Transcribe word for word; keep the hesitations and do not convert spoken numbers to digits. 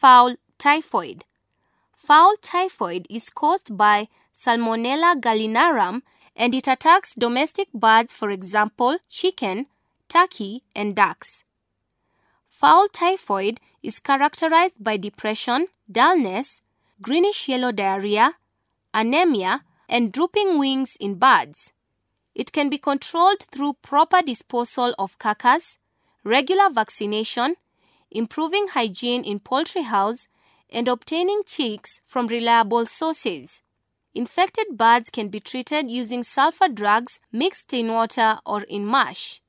Fowl typhoid. Fowl typhoid is caused by Salmonella gallinarum and it attacks domestic birds, for example, chicken, turkey, and ducks. Fowl typhoid is characterized by depression, dullness, greenish-yellow diarrhea, anemia, and drooping wings in birds. It can be controlled through proper disposal of carcass, regular vaccination, improving hygiene in poultry house, and obtaining chicks from reliable sources. Infected birds can be treated using sulfur drugs mixed in water or in mash.